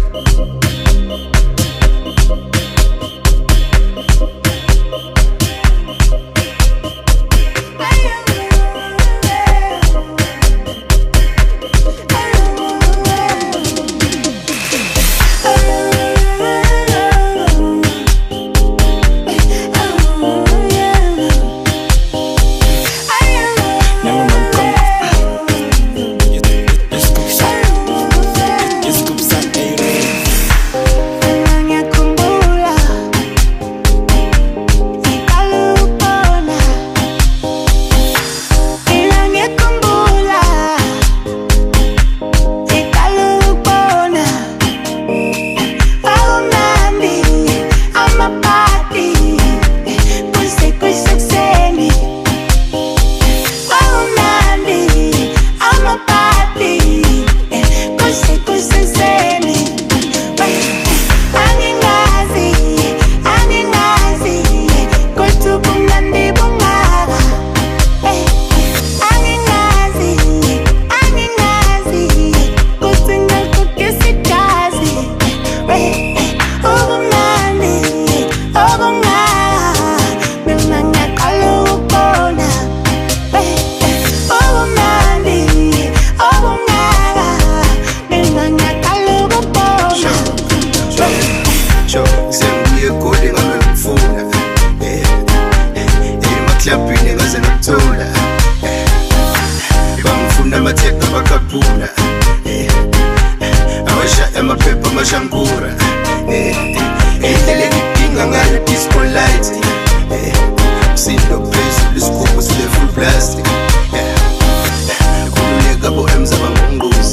Shankura, endleleni idinga ngayo disco light, sindo phezulu isigubhu sile full plastic, khululeka bo emzaba ngongqozi,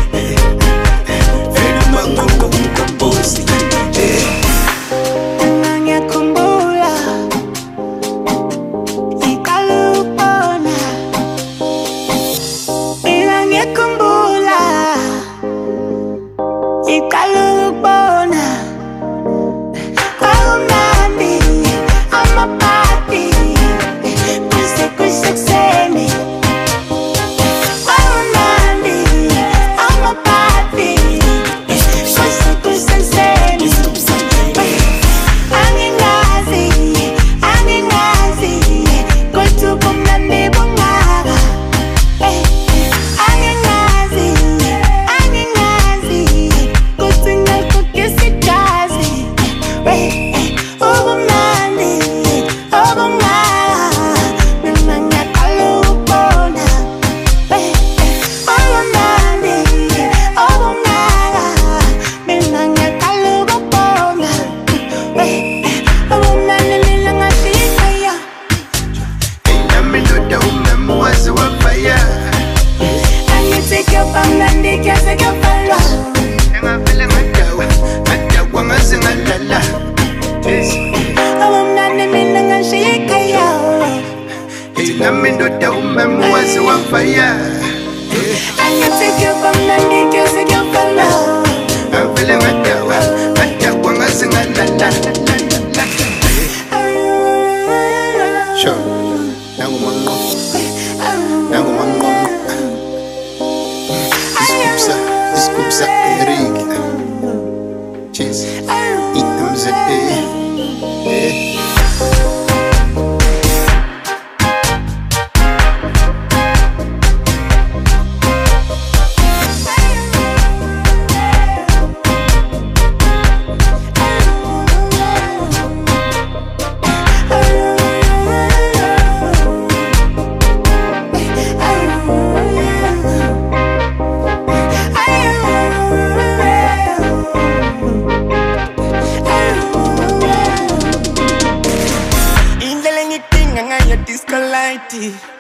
vele umanqonqo umkompozi. Ngiyakhumbula iqala ukubona, ngiyakhumbula iqala ukubona awumnandi amapati kusekuseni, awumnandi amapati kusekuseni. Angingazi kuthi ubumnandi bungaka, angingazi kuthi ngikugisa igazi, ubumnandi obungaka mina ngiyaqala ukubona, ubumnandi obungaka mina ngiyaqala ukubona, ubumnandi mina ngashiyaya. Nami ndoda umnami waze wafaya, Angithi kuyobamnandi kuyaze kuyovalwa, engavele ngadakwa ngaze ngalala. ubumnandi mina ngashiyaya. Nami ndoda umnami waze wafaya, Angithi kuyobamnandi kuyaze kuyovalwa, engavele ngadakwa ngaze ngalala. Sure, nangu manqonqo, nangu manqonqo, isigubsa Eric, cheers, inamze indlela ngidinga ngayo disco light.